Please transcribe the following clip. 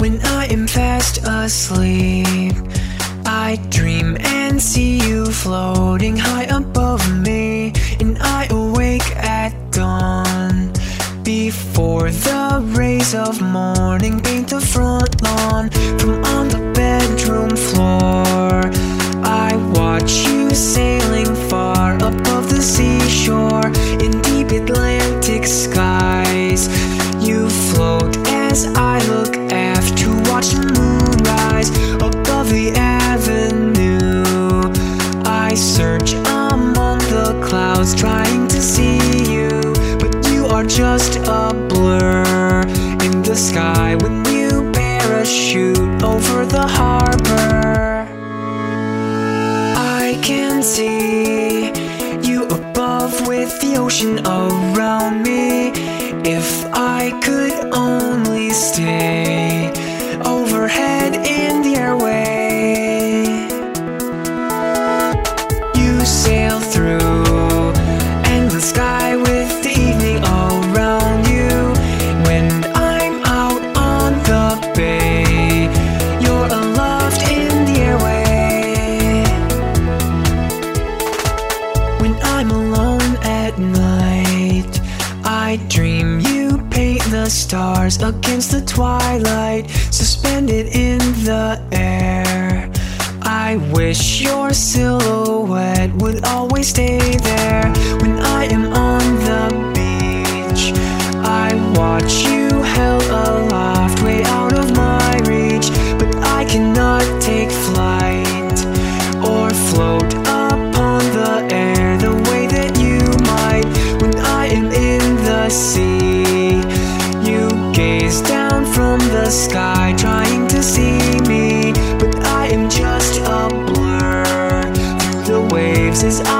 When I am fast asleep, I dream and see you floating high above me, and I awake at dawn. Before the rays of morning paint the front lawn, from on the bedroom floor, I watch you sailing far above the seashore. In deep Atlantic skies, you float as I look aft to watch the moon rise above the avenue. I search among the clouds trying to see you, but you are just a blur in the sky when you parachute over the harbor. I can see you above with the ocean around me. If I could only stay overhead in the airway. You sail through endless sky with the evening around you. When I'm out on the bay, you're aloft in the airway. When I'm alone at night, I dream you paint the stars against the twilight, suspended in the air. I wish your silhouette would always stay there. When I am on the beach, I watch you held aloft way out of my reach, but I cannot take flight or float upon the air the way that you might. When I am in the sea, you gaze down from the sky trying to see me, but I am just a blur through the waves as